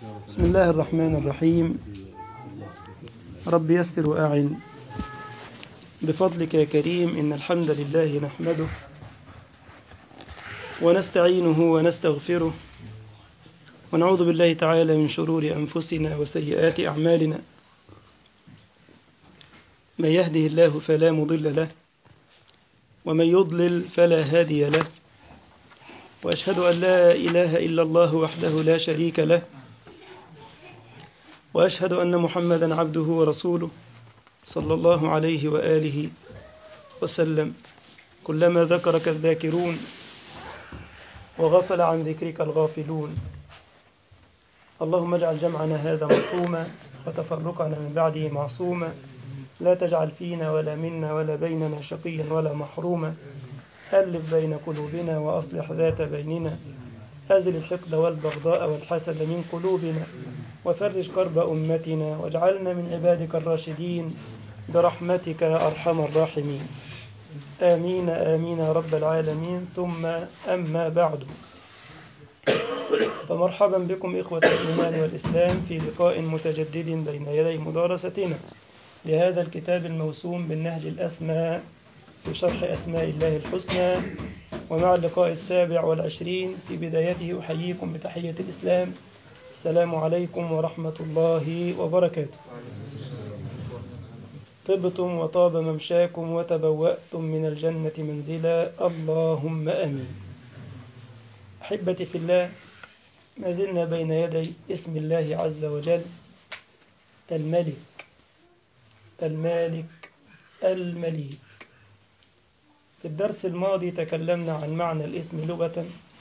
بسم الله الرحمن الرحيم. رب يسر وأعن بفضلك يا كريم. إن الحمد لله نحمده ونستعينه ونستغفره ونعوذ بالله تعالى من شرور أنفسنا وسيئات أعمالنا. من يهده الله فلا مضل له ومن يضلل فلا هادي له، وأشهد أن لا إله إلا الله وحده لا شريك له، وأشهد أن محمدا عبده ورسوله صلى الله عليه وآله وسلم. كلما ذكرك الذاكرون وغفل عن ذكرك الغافلون. اللهم اجعل جمعنا هذا مرحوما وتفرقنا من بعده معصوما، لا تجعل فينا ولا منا ولا بيننا شقيا ولا محروما. ألف بين قلوبنا وأصلح ذات بيننا، أزل الحقد والبغضاء والحسد من قلوبنا، وفرج كرب أمتنا، واجعلنا من عبادك الراشدين برحمتك يا أرحم الراحمين. آمين آمين يا رب العالمين. ثم أما بعد، فمرحبا بكم إخوة الإيمان والإسلام في لقاء متجدد بين يدي مدارستنا لهذا الكتاب الموسوم بالنهج الأسمى في شرح أسماء الله الحسنى، ومع اللقاء 27 في بدايته أحييكم بتحية الإسلام. السلام عليكم ورحمة الله وبركاته. طبتم وطاب ممشاكم وتبوأتم من الجنة منزلا، اللهم آمين. أحبتي في الله، ما زلنا بين يدي اسم الله عز وجل الملك المالك المليك. في الدرس الماضي تكلمنا عن معنى الاسم لغة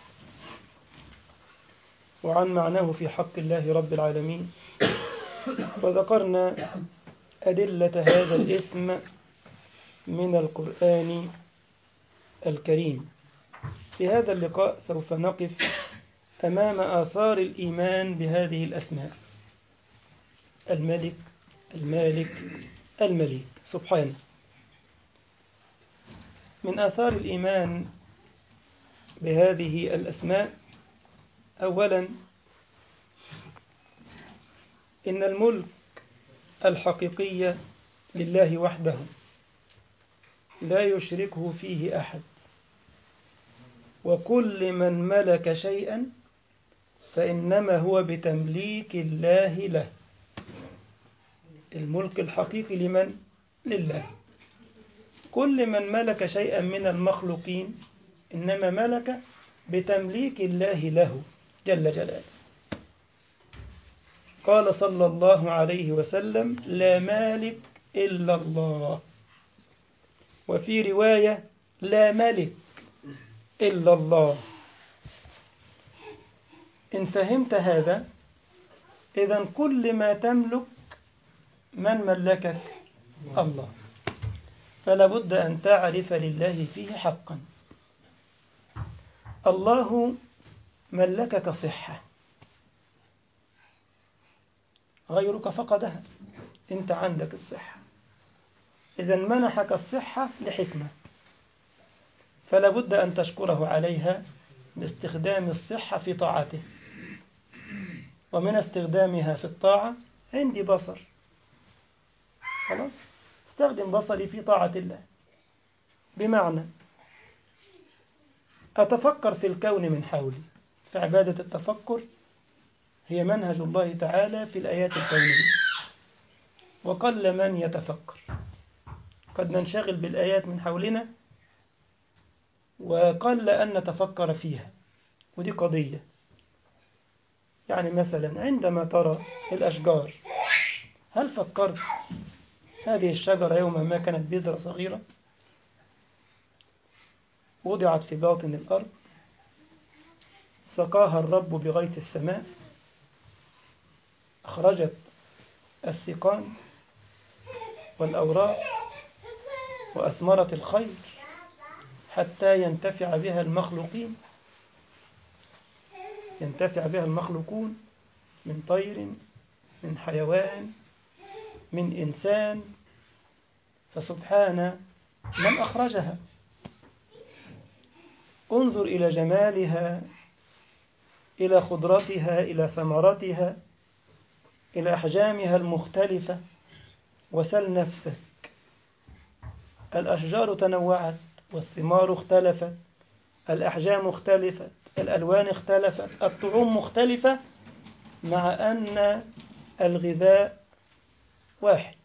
وعن معناه في حق الله رب العالمين، وذكرنا أدلة هذا الاسم من القرآن الكريم. في هذا اللقاء سوف نقف أمام آثار الإيمان بهذه الأسماء: الملك المالك المليك سبحانه. من آثار الإيمان بهذه الأسماء: أولا، إن الملك الحقيقي لله وحده لا يشركه فيه أحد، وكل من ملك شيئا فإنما هو بتمليك الله له. الملك الحقيقي لمن؟ لله. كل من ملك شيئا من المخلوقين إنما ملك بتمليك الله له جل جلاله. قال صلى الله عليه وسلم: لا مالك إلا الله. وفي رواية: لا ملك إلا الله. إن فهمت هذا، إذن كل ما تملك من ملكك؟ الله. فلا بد أن تعرف لله فيه حقا. الله ملكك صحة، غيرك فقدها، أنت عندك الصحة، إذن منحك الصحة لحكمة، فلا بد أن تشكره عليها باستخدام الصحة في طاعته. ومن استخدامها في الطاعة: عندي بصر، خلاص استخدم بصري في طاعة الله. بمعنى أتفكر في الكون من حولي، فعبادة التفكر هي منهج الله تعالى في الآيات الكونية. وقل من يتفكر، قد ننشغل بالآيات من حولنا وقل أن نتفكر فيها، ودي قضية. يعني مثلا عندما ترى الأشجار، هل فكرت هذه الشجرة يوما ما كانت بذرة صغيرة وضعت في باطن الأرض، سقاها الرب بغيث السماء، أخرجت السقان والأوراق وأثمرت الخير حتى ينتفع بها المخلوقين، ينتفع بها المخلوقون من طير، من حيوان، من إنسان. فسبحان من أخرجها. انظر إلى جمالها، إلى خضرتها، إلى ثمرتها، إلى أحجامها المختلفة وسل نفسك. الأشجار تنوعت والثمار اختلفت، الأحجام اختلفت، الألوان اختلفت، الطعوم مختلفة، مع أن الغذاء واحد: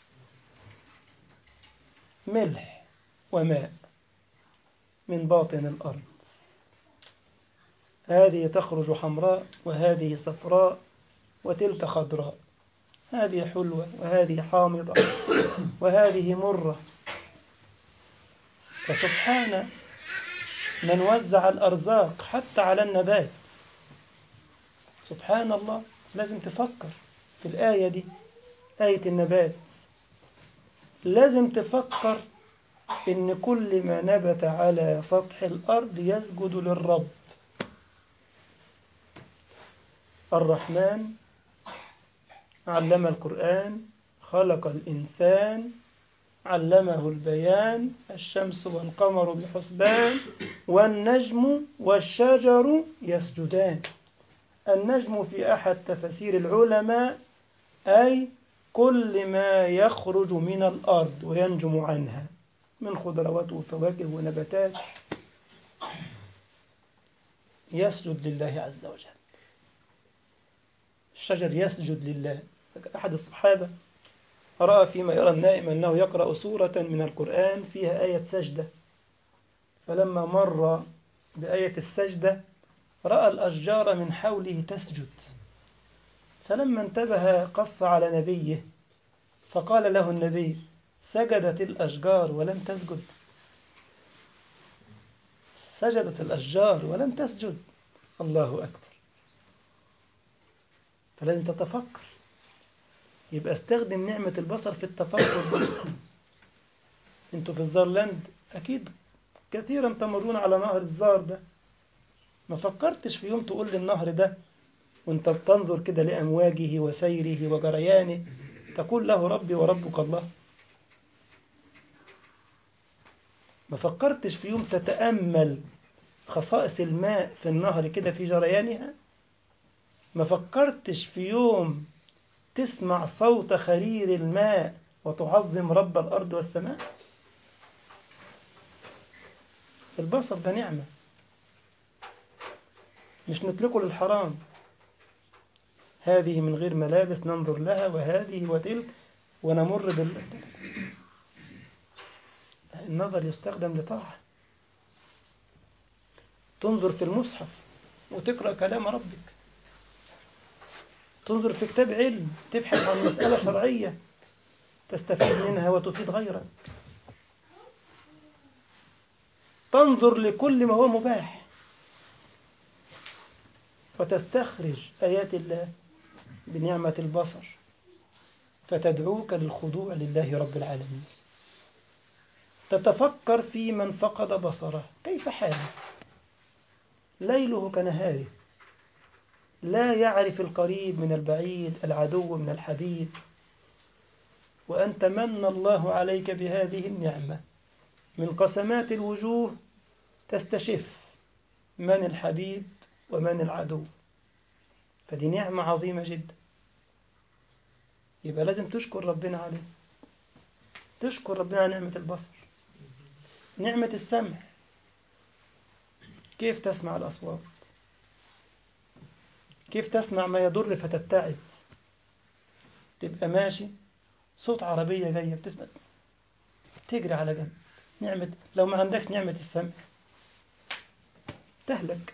ملح وماء من باطن الأرض. هذه تخرج حمراء وهذه صفراء وتلك خضراء، هذه حلوة وهذه حامضة وهذه مرة. فسبحان من وزع الأرزاق حتى على النبات. سبحان الله. لازم تفكر في الآية دي، آية النبات. لازم تفكر إن كل ما نبت على سطح الأرض يسجد للرب. الرحمن علم القرآن، خلق الإنسان، علمه البيان، الشمس والقمر بحسبان، والنجم والشجر يسجدان. النجم في أحد تفاسير العلماء أي كل ما يخرج من الأرض وينجم عنها من خضروات وفواكه ونباتات يسجد لله عز وجل. الشجر يسجد لله. أحد الصحابة رأى فيما يرى النائم أنه يقرأ سورة من القرآن فيها آية سجدة، فلما مر بآية السجدة رأى الأشجار من حوله تسجد، فلما انتبه قص على نبيه فقال له النبي: سجدت الأشجار ولم تسجد. سجدت الأشجار ولم تسجد. الله أكبر. فلازم تتفكر. يبقى استخدم نعمة البصر في التفكر. انتوا في الزارلاند أكيد كثيرا تمرون على نهر الزار ده. ما فكرتش في يوم تقول للنهر ده وانت بتنظر كده لأمواجه وسيره وجريانه تقول له ربي وربك الله؟ ما فكرتش في يوم تتأمل خصائص الماء في النهر كده في جريانها؟ ما فكرتش في يوم تسمع صوت خرير الماء وتعظم رب الأرض والسماء؟ البصر ده نعمة، مش نتركه للحرام. هذه من غير ملابس ننظر لها وهذه وتلك ونمر النظر يستخدم لطاعة. تنظر في المصحف وتقرأ كلام ربك، تنظر في كتاب علم تبحث عن مسألة شرعية تستفيد منها وتفيد غيرك، تنظر لكل ما هو مباح وتستخرج آيات الله بنعمة البصر فتدعوك للخضوع لله رب العالمين. تتفكر في من فقد بصره كيف حاله، ليله كنهاره، لا يعرف القريب من البعيد، العدو من الحبيب، وأنت من الله عليك بهذه النعمة. من قسمات الوجوه تستشف من الحبيب ومن العدو، فدي نعمة عظيمة جدا. يبقى لازم تشكر ربنا عليه، تشكر ربنا على نعمة البصر. نعمة السمع، كيف تسمع الأصوات، كيف تسمع ما يضر فتبتعد. تبقى ماشي صوت عربية جاية بتسمع تجري على جنب. نعمة لو ما عندك نعمة السمع تهلك.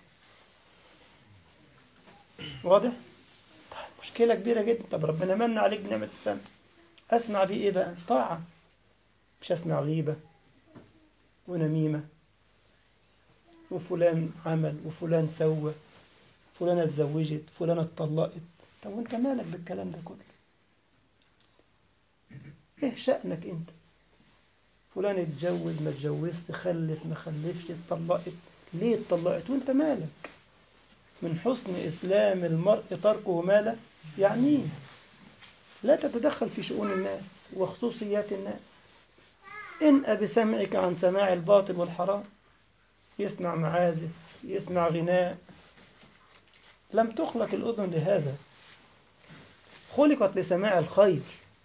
واضح؟ مشكلة كبيرة جدا. طب ربنا من عليك بنعمة السمع، أسمع بيه إيه بقى؟ طاعة، مش أسمع غيبة ونميمة وفلان عمل وفلان سوى، فلانة اتزوجت، فلانة اتطلقت. طب وانت مالك بالكلام ده كله؟ ايه شأنك انت؟ فلان اتجوز ما اتجوزش، خلف ما خلفش، اتطلقت ليه اتطلقت، وانت مالك؟ من حسن إسلام المرء تركه ما لا يعنيه. لا تتدخل في شؤون الناس وخصوصيات الناس. انأ بسمعك عن سماع الباطل والحرام. يسمع معازف، يسمع غناء. لم تخلق الأذن لهذا. خلقت لسماع الخير،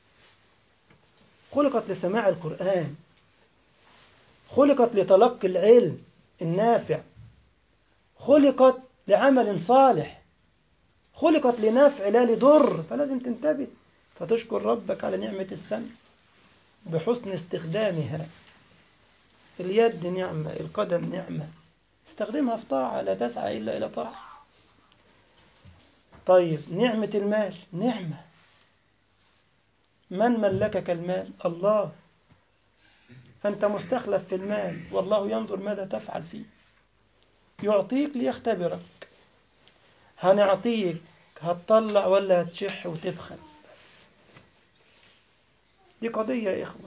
خلقت لسماع القرآن، خلقت لتلقي العلم النافع، خلقت لعمل صالح، خلقت لنفع لا لضر. فلازم تنتبه، فتشكر ربك على نعمة السمع بحسن استخدامها. اليد نعمة، القدم نعمة، استخدمها في طاعة، لا تسعى إلا إلى طاعة. طيب نعمة المال نعمة، من ملكك المال؟ الله. أنت مستخلف في المال والله ينظر ماذا تفعل فيه. يعطيك ليختبرك، هنعطيك هتطلع ولا هتشح وتبخل؟ بس دي قضية يا إخوة.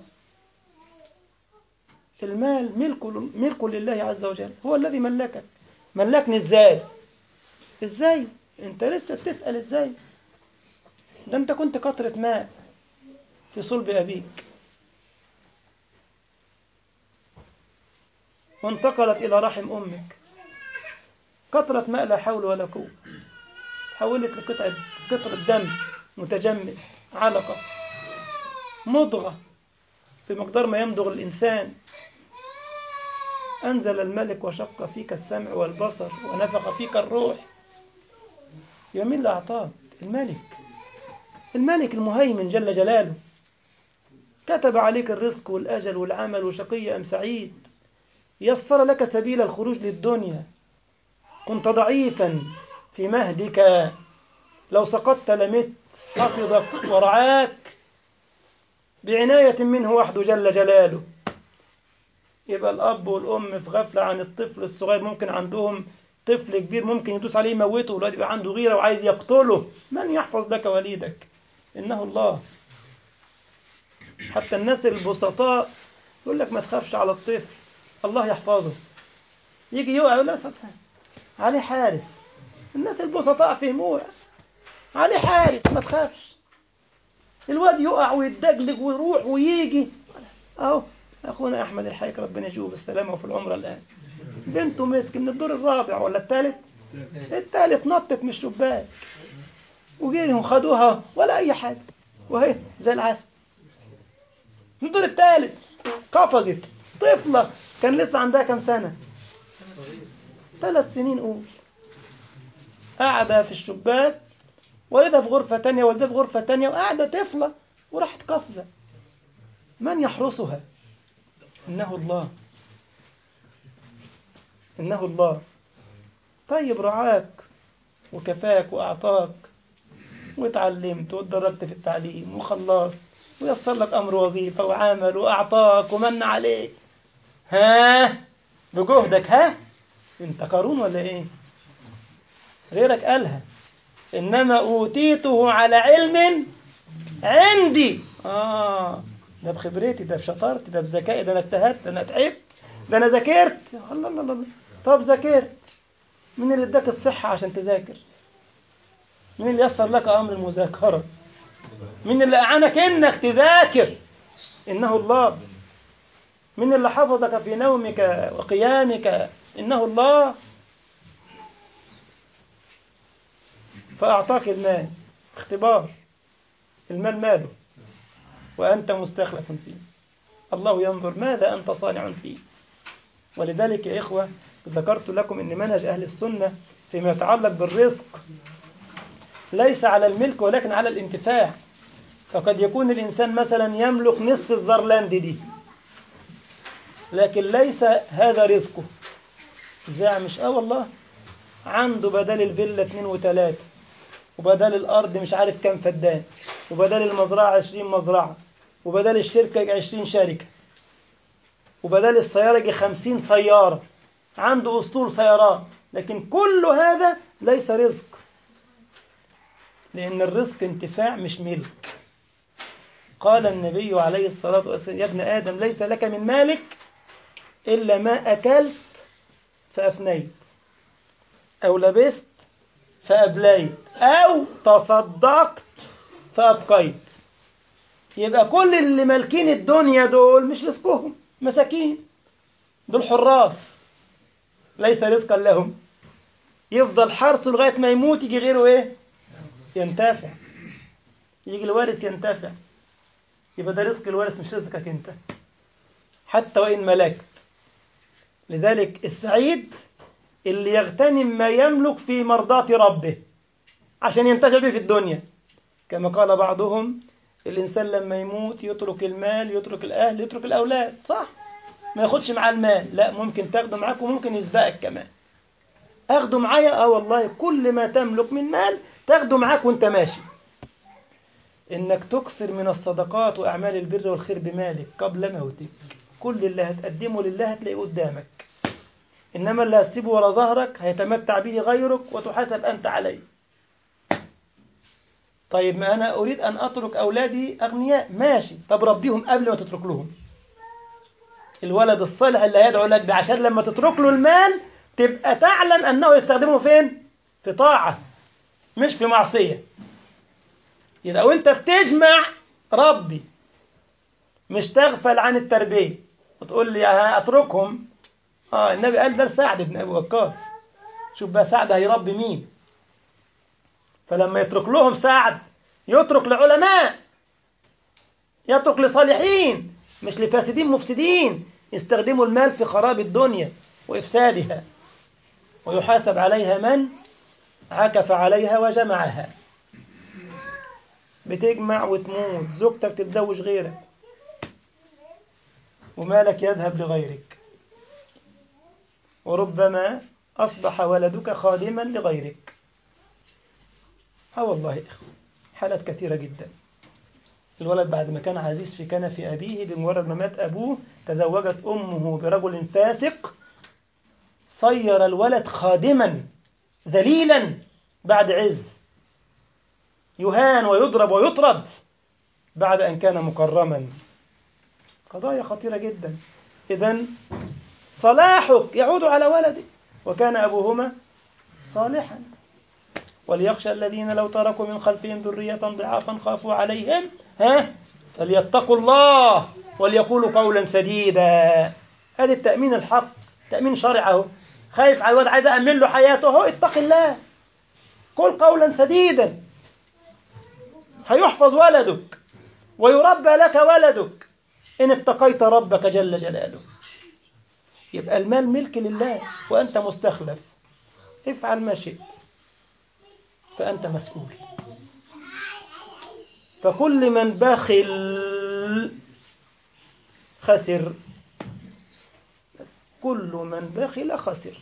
المال ملك لله عز وجل، هو الذي ملكك. ملكني إزاي؟ إزاي؟ أنت لسه بتسأل إزاي؟ ده أنت كنت قطرة ماء في صلب أبيك، وانتقلت إلى رحم أمك، قطرة ماء لا حول ولا قوة، تحولت قطرة دم متجمد، علقة، مضغة بمقدار ما يمضغ الإنسان. أنزل الملك وشق فيك السمع والبصر ونفخ فيك الروح. يبقى مين اللي أعطاك؟ الملك، الملك المهيمن جل جلاله. كتب عليك الرزق والأجل والعمل، وشقي أم سعيد. يسر لك سبيل الخروج للدنيا. كنت ضعيفا في مهدك، لو سقطت لمت، حفظك ورعاك بعناية منه وحده جل جلاله. يبقى الأب والأم في غفلة عن الطفل الصغير، ممكن عندهم طفل كبير ممكن يدوس عليه يموته، والولد يبقى عنده غيرة وعايز يقتله. من يحفظ لك وليدك؟ إنه الله. حتى الناس البسطاء يقول لك ما تخافش على الطفل، الله يحفظه. يجي يقع يقول لك عليه حارس. الناس البسطاء فهموه، عليه حارس ما تخافش. الواد يقع ويتدجلج ويروح ويجي اهو. اخونا احمد الحايك ربنا يجيبه بالسلامه وفي العمره الان، بنته مسك من الدور الرابع ولا الثالث نطت من الشباك وجيرهم خدوها ولا اي حاجه، وهي زي العسل من الدور الثالث. قفزت طفله كان لسه عندها كم سنه، 3 سنين قول، قاعده في الشباك، والدها في غرفه تانية، والدها في غرفه تانية، وقاعده طفله وراحت قفزه. من يحرسها؟ إنه الله، إنه الله. طيب رعاك وكفاك وأعطاك، واتعلمت واتدرجت في التعليم وخلصت، ويسر لك أمر وظيفة وعمل وأعطاك ومن عليك، ها بجهدك، ها أنت قارون ولا إيه؟ غيرك قالها إنما أوتيته على علم عندي. ده بخبرتي، ده بشطارتي، ده بذكائي، ده أنا اجتهدت، ده أنا تعبت، ده أنا ذاكرت. الله الله الله. طب ذاكرت، مين اللي اداك الصحة عشان تذاكر؟ مين اللي يسر لك أمر المذاكرة؟ مين اللي أعانك إنك تذاكر؟ إنه الله. مين اللي حفظك في نومك وقيامك؟ إنه الله. فأعطاك المال اختبار، المال ماله وأنت مستخلف فيه، الله ينظر ماذا أنت صانع فيه. ولذلك يا إخوة ذكرت لكم أن منهج أهل السنة فيما يتعلق بالرزق ليس على الملك ولكن على الانتفاع. فقد يكون الإنسان مثلا يملك نصف الزرلاند دي، لكن ليس هذا رزقه. ازاي مش والله عنده بدل الفيلا 2 و3، وبدل الأرض مش عارف كم فدان، وبدل المزرعة 20 مزرعة، وبدل الشركة 20 شركة، وبدل السيارة 50 سيارة، عنده أسطول سيارات. لكن كل هذا ليس رزق، لأن الرزق انتفاع مش ملك. قال النبي عليه الصلاة والسلام يا ابن آدم ليس لك من مالك إلا ما أكلت فأفنيت، أو لبست فأبليت، أو تصدقت فأبقيت. يبقى كل اللي مالكين الدنيا دول مش رزقهم، مساكين، دول حراس ليس رزقا لهم. يفضل حرسه لغاية ما يموت، يجي غيره إيه؟ ينتفع. يجي الوارث ينتفع، يبقى ده رزق الوارث مش رزقك أنت حتى وإن ملكت. لذلك السعيد اللي يغتنم ما يملك في مرضاة ربه عشان ينتفع به في الدنيا. كما قال بعضهم: الإنسان لما يموت يترك المال، يترك الأهل، يترك الأولاد، صح؟ ما ياخدش معاه المال، لا، ممكن تاخده معاك وممكن يسبقك كمان. أخده معايا، والله كل ما تملك من مال تاخده معاك وانت ماشي. إنك تكثر من الصدقات وأعمال البر والخير بمالك قبل موتك. كل اللي هتقدمه لله هتلاقيه قدامك، إنما اللي هتسيبه ورا ظهرك هيتمتع به غيرك وتحاسب أنت عليه. طيب ما أنا أريد أن أترك أولادي أغنياء، ماشي، طب ربيهم قبل ما تترك لهم. الولد الصالح اللي هيدعو لك ده عشان لما تترك له المال تبقى تعلم أنه يستخدمه فين؟ في طاعة مش في معصية. يبقى وانت بتجمع ربي، مش تغفل عن التربية وتقول لي أتركهم. النبي قال ده سعد بن أبي وقاص. شوف بقى سعد هيربي مين. فلما يترك لهم سعد يترك لعلماء، يترك لصالحين، مش لفاسدين مفسدين يستخدموا المال في خراب الدنيا وإفسادها، ويحاسب عليها من عكف عليها وجمعها. بتجمع وتموت، زوجتك تتزوج غيرك ومالك يذهب لغيرك، وربما أصبح ولدك خادما لغيرك. والله إخوة، حالات كثيرة جدا. الولد بعد ما كان عزيز في كنف أبيه، بمجرد ما مات أبوه تزوجت أمه برجل فاسق، صير الولد خادما ذليلا بعد عز، يهان ويضرب ويطرد بعد أن كان مكرما. قضايا خطيرة جدا. إذن صلاحك يعود على ولدك، وكان أبوهما صالحا. وليخشى الذين لو تركوا من خلفهم ذرية ضعافا خافوا عليهم فليتقوا الله وليقولوا قولا سديدا. هذا التأمين الحق، تأمين شرعه. خايف على الولد، عايز أأمن له حياته، اتق الله، قل قولا سديدا، هيحفظ ولدك ويربى لك ولدك إن اتقيت ربك جل جلاله. يبقى المال ملك لله وأنت مستخلف، افعل ما شئت فأنت مسؤول. فكل من بخل خسر، كل من بخل خسر،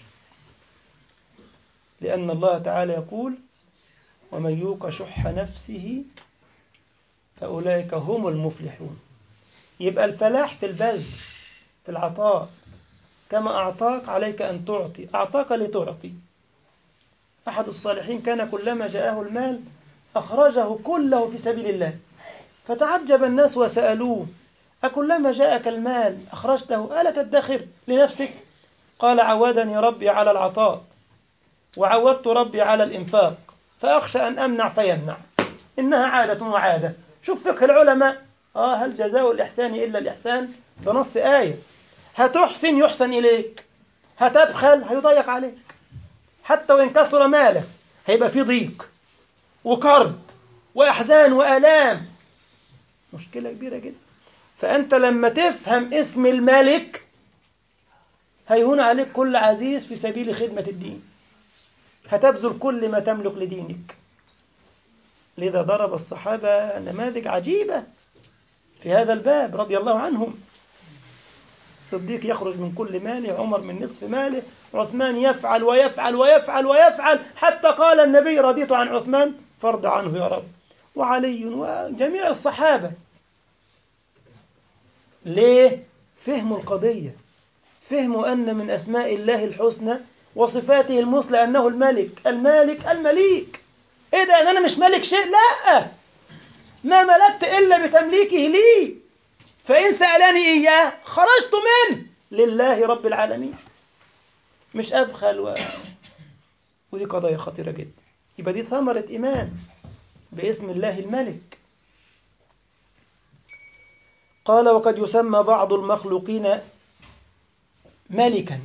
لأن الله تعالى يقول: ومن يوق شح نفسه فأولئك هم المفلحون. يبقى الفلاح في البذل، في العطاء. كما أعطاك عليك أن تعطي، أعطاك لتعطي. أحد الصالحين كان كلما جاءه المال أخرجه كله في سبيل الله، فتعجب الناس وسألوه: أكلما جاءك المال أخرجته ألا تدخر لنفسك؟ قال: عودني ربي على العطاء، وعودت ربي على الإنفاق، فأخشى أن أمنع فيمنع، إنها عادة وعادة. شوف فقه العلماء. هل جزاء الإحسان إلا الإحسان؟ ده نص آية. هتحسن يحسن إليك، هتبخل هيضيق عليك. حتى وإن كثر مالك هيبقى فيه ضيق وكرب وأحزان وآلام، مشكلة كبيرة جدا. فأنت لما تفهم اسم الملك هيهون عليك كل عزيز في سبيل خدمة الدين، هتبذل كل ما تملك لدينك. لذا ضرب الصحابة نماذج عجيبة في هذا الباب رضي الله عنهم. الصديق يخرج من كل ماله، عمر من نصف ماله، عثمان يفعل ويفعل ويفعل ويفعل، حتى قال النبي: رضيت عن عثمان فارض عنه يا رب، وعلي وجميع الصحابة. ليه؟ فهموا القضية، فهموا أن من أسماء الله الحسنى وصفاته المثلى أنه الملك، المالك المليك. إيه ده؟ أنا مش ملك شيء؟ لا، ما ملكت إلا بتمليكه لي، فإن سألني إياه خرجت منه لله رب العالمين، مش أبخل ودي قضايا خطيرة جدا. يبقى دي ثمرة إيمان باسم الله الملك. قال: وقد يسمى بعض المخلوقين ملكا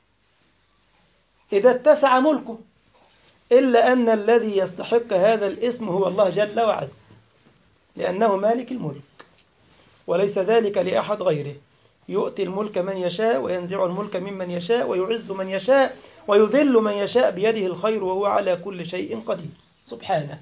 إذا اتسع ملكه، إلا أن الذي يستحق هذا الاسم هو الله جل وعز. لأنه مالك الملك، وليس ذلك لأحد غيره. يؤتي الملك من يشاء وينزع الملك ممن يشاء ويعز من يشاء ويذل من يشاء بيده الخير وهو على كل شيء قدير سبحانه.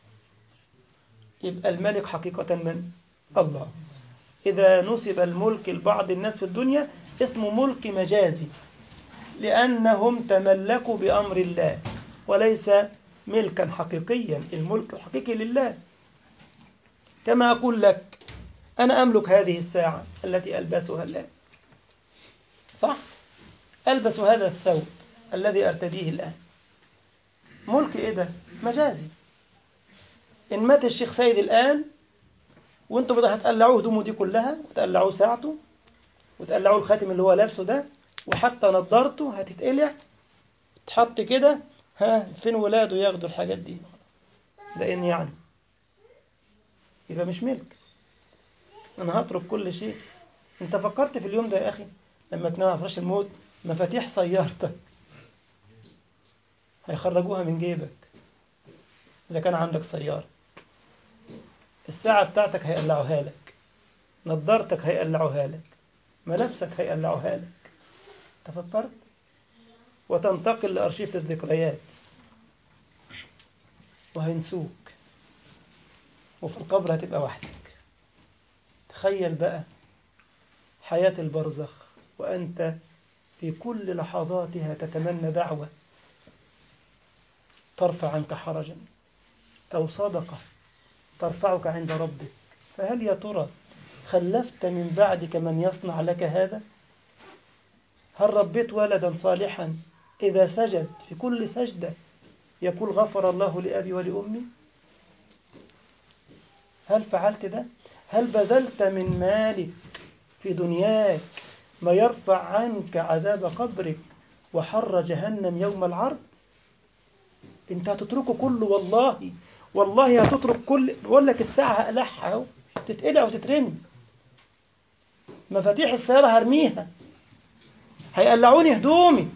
يبقى الملك حقيقة من؟ الله. إذا نسب الملك لبعض الناس في الدنيا اسمه ملك مجازي، لأنهم تملكوا بأمر الله وليس ملكا حقيقيا. الملك الحقيقي لله. كما أقول لك أنا أملك هذه الساعة التي ألبسها الآن، صح؟ ألبس هذا الثوب الذي أرتديه الآن. ملك إيه ده؟ مجازي. إن مات الشيخ سيد الآن وانتوا بدأ هتقلعوه هدومه دي كلها وتقلعوه ساعته وتقلعوه الخاتم اللي هو لابسه ده وحتى نضارته هتتقلع تحط كده، ها فين ولاده ياخدوا الحاجات دي؟ ده إن يعني يبقى مش ملك. أنا هترك كل شيء. أنت فكرت في اليوم ده يا أخي لما تنام على فراش الموت مفاتيح سيارتك هيخرجوها من جيبك إذا كان عندك سيارة، الساعة بتاعتك هيقلعوها لك، نضارتك هيقلعوها لك، ملابسك هيقلعوها لك. تفكرت؟ وتنتقل لأرشيف الذكريات وهينسوك، وفي القبر هتبقى وحدك. تخيل بقى حياة البرزخ وأنت في كل لحظاتها تتمنى دعوة ترفع عنك حرجا أو صدقة ترفعك عند ربك. فهل يا ترى خلفت من بعدك من يصنع لك هذا؟ هل ربيت ولدا صالحا إذا سجد في كل سجدة يقول غفر الله لأبي ولأمي؟ هل فعلت ده؟ هل بذلت من مالك في دنياك ما يرفع عنك عذاب قبرك وحر جهنم يوم العرض؟ انت هتتركه كله والله. والله هتترك كل، بقول لك الساعة هقلعها اهو تتقلع وتترمي، مفاتيح السيارة هرميها، هيقلعوني هدومي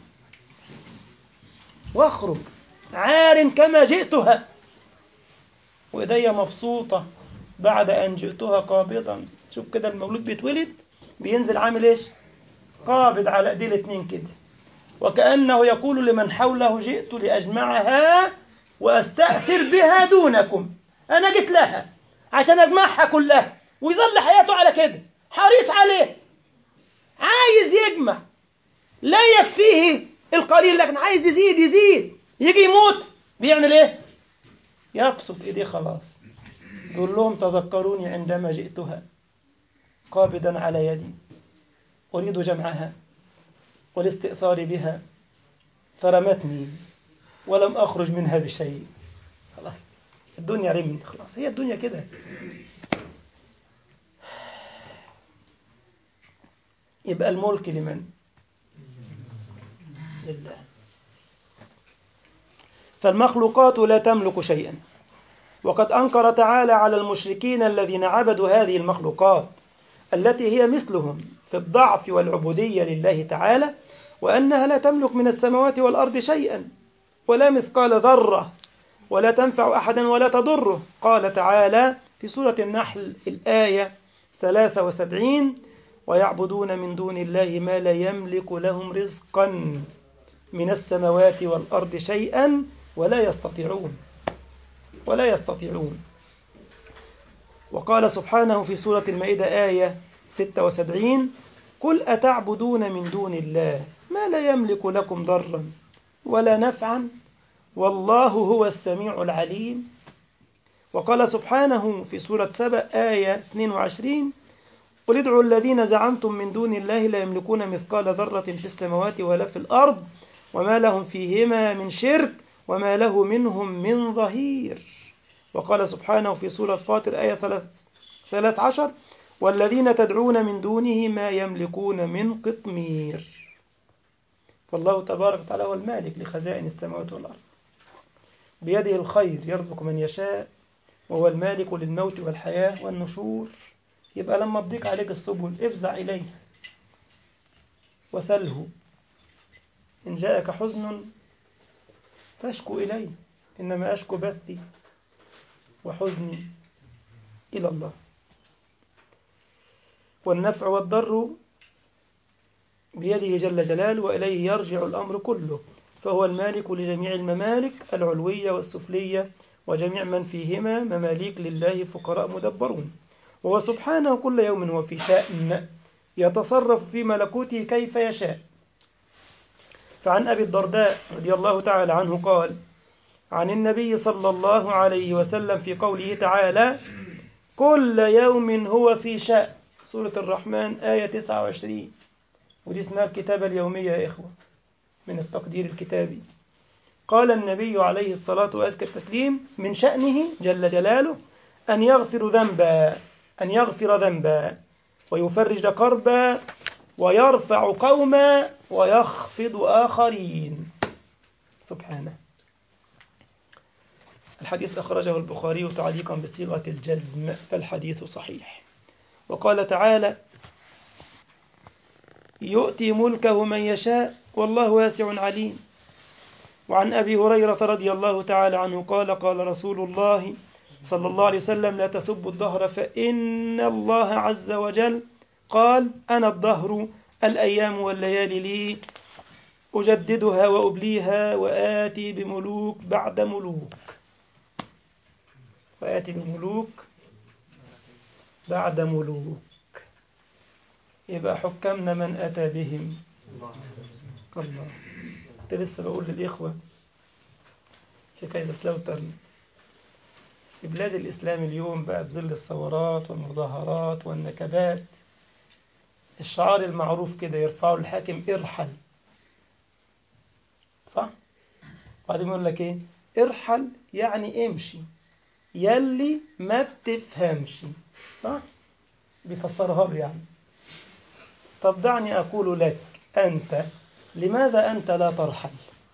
واخرج عار كما جئتها وايديا مبسوطة بعد ان جئتها قابضا. شوف كده المولود بيتولد بينزل عامل ايش؟ قابض على ايديه الاتنين كده، وكأنه يقول لمن حوله جئت لأجمعها وأستأثر بها دونكم. أنا جيت لها عشان أجمعها كلها، ويظل حياته على كده حريص عليه، عايز يجمع، لا يكفيه القليل لكن عايز يزيد يزيد. يجي يموت بيعمل ايه؟ يبسط ايديه خلاص، يقول لهم تذكروني عندما جئتها قابضا على يدي أريد جمعها والاستئثار بها فرمتني ولم أخرج منها بشيء. خلاص الدنيا رمي، خلاص هي الدنيا كده. يبقى الملك لمن؟ لله. فالمخلوقات لا تملك شيئا، وقد أنكر تعالى على المشركين الذين عبدوا هذه المخلوقات التي هي مثلهم في الضعف والعبودية لله تعالى، وأنها لا تملك من السماوات والأرض شيئا ولا مثقال ذرة ولا تنفع أحدا ولا تضره. قال تعالى في سورة النحل الآية 73: ويعبدون من دون الله ما لا يملك لهم رزقا من السماوات والأرض شيئا ولا يستطيعون. وقال سبحانه في سورة المائدة آية 76: قل أتعبدون من دون الله ما لا يملك لكم ضرا ولا نفعا والله هو السميع العليم. وقال سبحانه في سورة سبأ آية 22: قل ادعوا الذين زعمتم من دون الله لا يملكون مثقال ذرة في السماوات ولا في الأرض وما لهم فيهما من شرك وما له منهم من ظهير. وقال سبحانه في سورة فاطر آية 13: والذين تدعون من دونه ما يملكون من قطمير. فالله تبارك وتعالى هو المالك لخزائن السماوات والأرض، بيده الخير يرزق من يشاء، وهو المالك للموت والحياة والنشور. يبقى لما تضيق عليك السبل افزع إليه وسله. إن جاءك حزن فاشكو إليه، إنما أشكو بثي وحزني إلى الله، والنفع والضر بيده جل جلاله، وإليه يرجع الأمر كله، فهو المالك لجميع الممالك العلوية والسفلية، وجميع من فيهما مماليك لله فقراء مدبرون، وهو سبحانه كل يوم هو في شأن يتصرف في ملكوته كيف يشاء. فعن أبي الدرداء رضي الله تعالى عنه قال عن النبي صلى الله عليه وسلم في قوله تعالى: كل يوم هو في شأن، سورة الرحمن آية 29، ودي اسمها الكتابة اليومية يا إخوة من التقدير الكتابي. قال النبي عليه الصلاة وأزكى التسليم: من شأنه جل جلاله أن يغفر ذنبا ويفرج كربا ويرفع قوما ويخفض آخرين، سبحانه. الحديث أخرجه البخاري تعليقا بصيغة الجزم، فالحديث صحيح. وقال تعالى: يؤتي ملكه من يشاء والله واسع عليم. وعن أبي هريرة رضي الله تعالى عنه قال: قال رسول الله صلى الله عليه وسلم: لا تسبوا الدهر فإن الله عز وجل قال: أنا الدهر الأيام والليالي لي أجددها وأبليها وآتي بملوك بعد ملوك، وآتي بملوك بعد ملوك. يبقى حكمنا من أتى بهم الله. كنت لسه بقول للإخوة في كايزسلاوترن، في بلاد الإسلام اليوم بقى بظل الثورات والمظاهرات والنكبات، الشعار المعروف كده يرفعه الحاكم: ارحل، صح؟ بعدين يقول لك ايه؟ ارحل يعني امشي يلي ما بتفهمش، صح؟ بيفسرها له يعني. طب دعني أقول لك أنت، لماذا أنت لا ترحل؟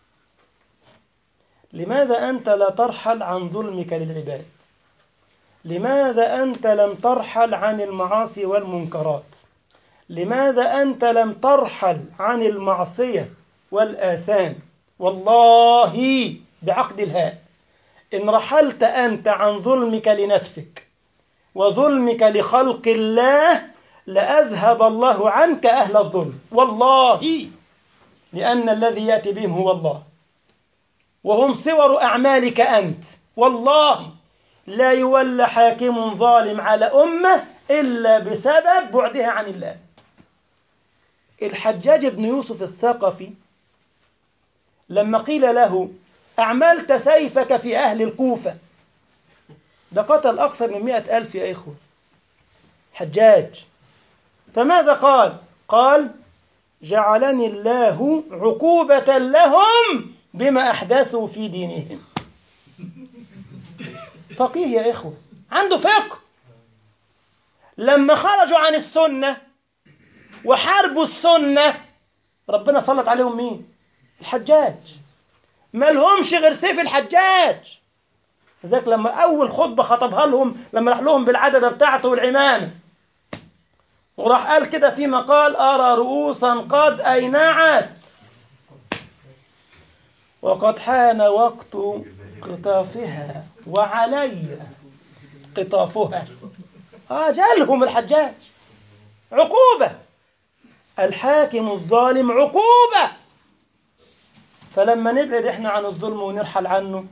لماذا أنت لا ترحل عن ظلمك للعباد؟ لماذا أنت لم ترحل عن المعاصي والمنكرات؟ لماذا أنت لم ترحل عن المعصية والآثام؟ والله بعقد الهاء إن رحلت أنت عن ظلمك لنفسك وظلمك لخلق الله لأذهب الله عنك أهل الظلم، والله، لأن الذي يأتي بهم هو الله، وهم صور أعمالك أنت. والله لا يولى حاكم ظالم على أمة إلا بسبب بعدها عن الله. الحجاج بن يوسف الثقفي لما قيل له: أعملت سيفك في أهل الكوفة، ده قتل أكثر من 100,000 يا إخوة، حجاج، فماذا قال؟ قال: جعلني الله عقوبة لهم بما أحدثوا في دينهم. فقيه يا إخوة، عنده فقه. لما خرجوا عن السنة وحاربوا السنة ربنا سلط عليهم مين؟ الحجاج. ما لهمش غير سيف الحجاج. لذلك لما أول خطبة خطبها لهم لما راح لهم بالعدد بتاعته والعمامة، وراح قال كده في مقال: أرى رؤوسا قد أينعت وقد حان وقت قطافها وعلي قطافها. جالهم الحجاج عقوبة، الحاكم الظالم عقوبة. فلما نبعد احنا عن الظلم ونرحل عنه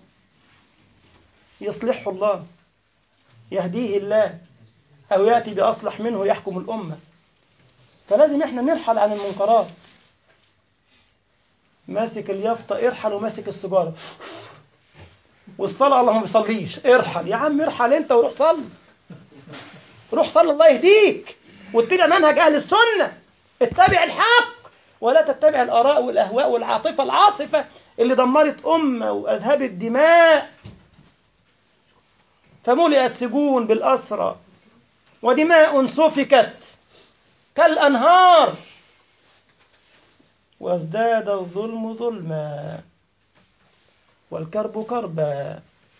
يصلحه الله، يهديه الله، أو يأتي بأصلح منه يحكم الأمة. فلازم احنا نرحل عن المنكرات. ماسك اليافطة ارحل، وماسك السيجارة والصلاة الله ما بيصليش، ارحل يا عم، ارحل انت وروح صلي، روح صلي الله يهديك، واتبع منهج أهل السنة، اتبع الحق ولا تتبع الآراء والأهواء والعاطفة العاصفة اللي دمرت أمة وأذهبت دماء، فملئت سجون بالأسرى ودماء سفكت كالأنهار، وازداد الظلم ظلما والكرب كربا.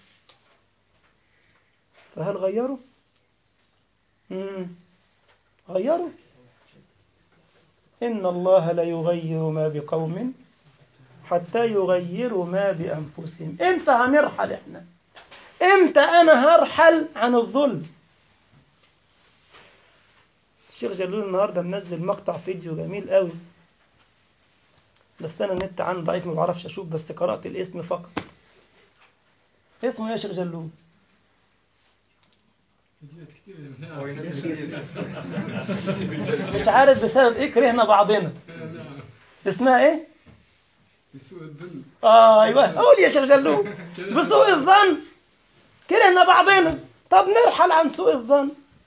فهل غيروا؟ غيروا. إن الله لا يغير ما بقوم حتى يغيروا ما بأنفسهم. إمتى هنرحل إحنا؟ إمتى أنا هرحل عن الظلم الشيخ جلول النهاردة منزل مقطع فيديو جميل قوي، بس أنا النت عندي ضعيف ما بعرفش أشوف، بس قرأت الاسم فقط. اسمه يا شيخ جلول؟ مش عارف بسبب إيه كرهنا بعضنا. اسمها إيه؟ بسوء الظن. أيوه قول يا شيخ جلول. بسوء الظن كرهنا بعضنا. طب نرحل عن سوء الظن.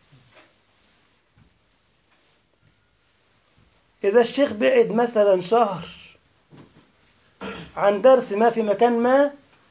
إذا الشيخ بعد مثلا شهر عن درس ما في مكان ما،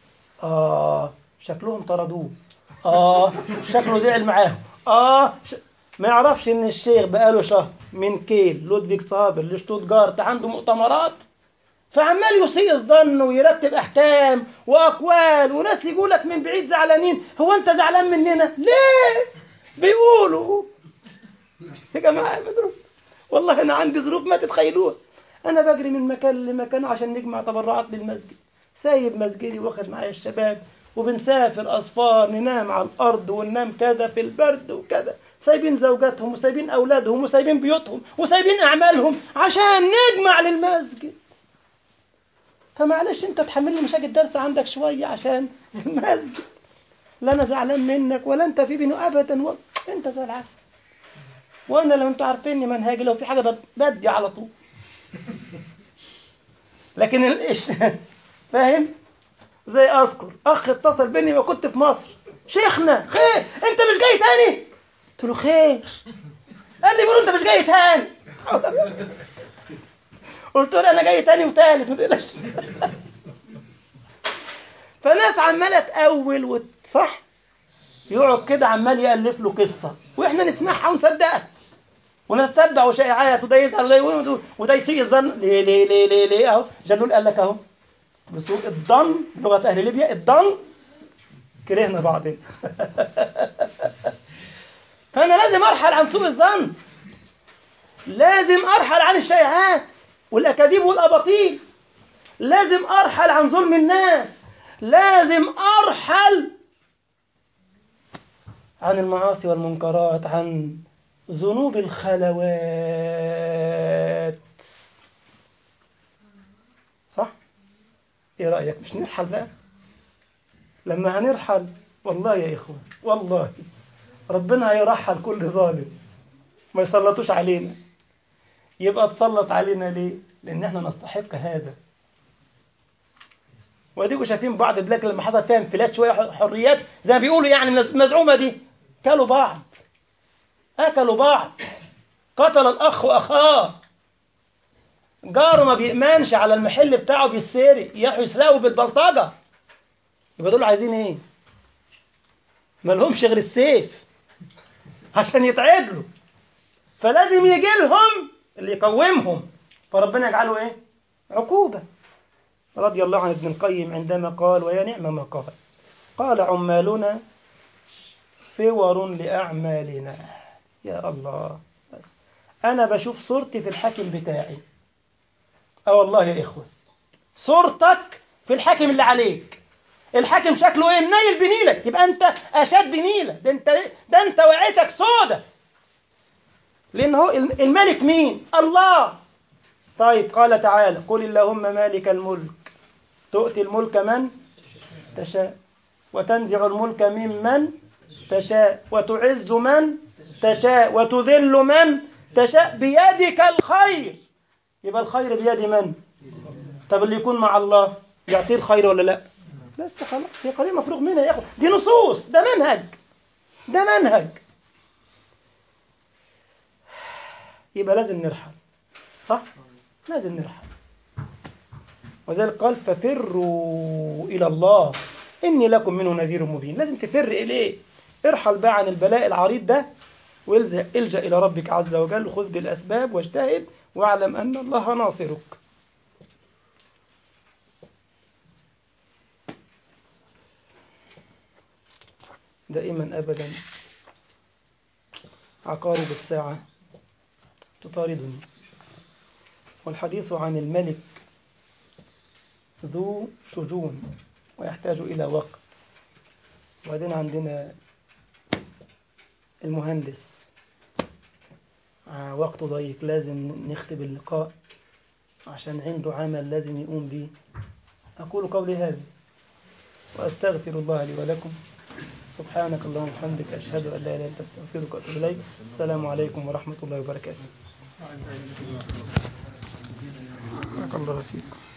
شكلهم طردوه، شكله زعل معاهم، ما يعرفش إن الشيخ بقاله شهر من كيل لودفيك صابر لشتوتجارت عنده مؤتمرات، فعمال يسيء الظن ويرتب أحكام وأقوال، وناس يقولك من بعيد زعلانين، هو أنت زعلان مننا ليه؟ بيقولوا يا جماعة بدروا، والله أنا عندي ظروف ما تتخيلوها. أنا بجري من مكان لمكان عشان نجمع تبرعات للمسجد، سايب مسجدي واخد معايا الشباب، وبنسافر أسفار ننام على الأرض وننام كذا في البرد وكذا، سايبين زوجاتهم وسايبين أولادهم وسايبين بيوتهم وسايبين أعمالهم عشان نجمع للمسجد. فمعلش أنت تحملني مشاكل الدرس عندك شوية عشان المسجد. لا أنا زعلان منك ولا أنت في بينه أبدا، أنت زي العسل. وأنا لو أنتوا عارفيني منهاجي، لو في حاجة بدي على طول. لكن فاهم؟ زي أذكر أخ اتصل بيني وكنت في مصر، شيخنا خير أنت مش جاي تاني؟ قلت له خير. قال لي بيقولوا أنت مش جاي تاني. قلت له أنا جاي تاني وتالت ما تقلقش. فناس عمالة تأول وصح، يقعد كده عمال يألف له قصة وإحنا نسمعها ونصدقها ونتبع شائعات، وده يزعل وده يسيء الظن. ليه ليه ليه ليه ليه؟ أهو جلول قال لك أهو بسوء الظن، لغة أهل ليبيا الظن كرهنا بعضين. فأنا لازم أرحل عن سوء الظن، لازم أرحل عن الشائعات والأكاذيب والأباطيل، لازم أرحل عن ظلم الناس، لازم أرحل عن المعاصي والمنكرات، عن ذنوب الخلوات. صح؟ إيه رأيك؟ مش نرحل بقى؟ لما هنرحل والله يا إخوة، والله ربنا هيرحل كل ظالم ما يسلطوش علينا. يبقى تسلط علينا ليه؟ لأن احنا نستحق هذا. واديكوا شايفين بعض البلاد لما حصل فيها انفلات شوية حريات زي ما بيقولوا يعني المزعومة دي، كلوا بعض، أكلوا بعض، قتل الأخ أخاه، جاره ما بيأمنش على المحل بتاعه بيسرق، يسرقوا بالبلطجة. يبقى دول عايزين ايه؟ ما لهمش غير السيف عشان يتعدلوا، فلازم يجي لهم اللي يقومهم، فربنا يجعله ايه؟ عقوبة. رضي الله عن ابن القيم عندما قال ويا نعم ما قال، قال عمالنا صور لأعمالنا. يا الله، بس أنا بشوف صورتي في الحاكم بتاعي. والله يا إخوة صورتك في الحاكم اللي عليك. الحاكم شكله ايه؟ منيل بنيلك، يبقى انت اشد نيلة. ده انت وعيتك سودة، لان هو الملك مين؟ الله. طيب قال تعالى قل اللهم مالك الملك تؤتي الملك من تشاء وتنزع الملك ممن تشاء وتعز من تشاء وتذل من تشاء بيدك الخير. يبقى الخير بيد من؟ طب اللي يكون مع الله يعطيه الخير ولا لا؟ بس خلاص، هي قضية مفروغ منها يا أخو، دي نصوص، ده منهج، ده منهج. يبقى لازم نرحل، صح؟ لازم نرحل. وذلك قال ففروا إلى الله إني لكم منه نذير مبين. لازم تفر إليه. ارحل بقى عن البلاء العريض ده والجأ إلى ربك عز وجل، خذ بالأسباب واجتهد واعلم أن الله ناصرك. دائما أبدا عقارب الساعة تطاردني، والحديث عن الملك ذو شجون ويحتاج إلى وقت. وبعدين عندنا المهندس وقته ضيق، لازم نختم اللقاء عشان عنده عمل لازم يقوم به. أقول قولي هذا وأستغفر الله لي ولكم. سبحانك اللهم وبحمدك، أشهد أن لا إله إلا أنت، أستغفرك وأتوب إليك. السلام عليكم ورحمة الله وبركاته. بارك الله فيكم.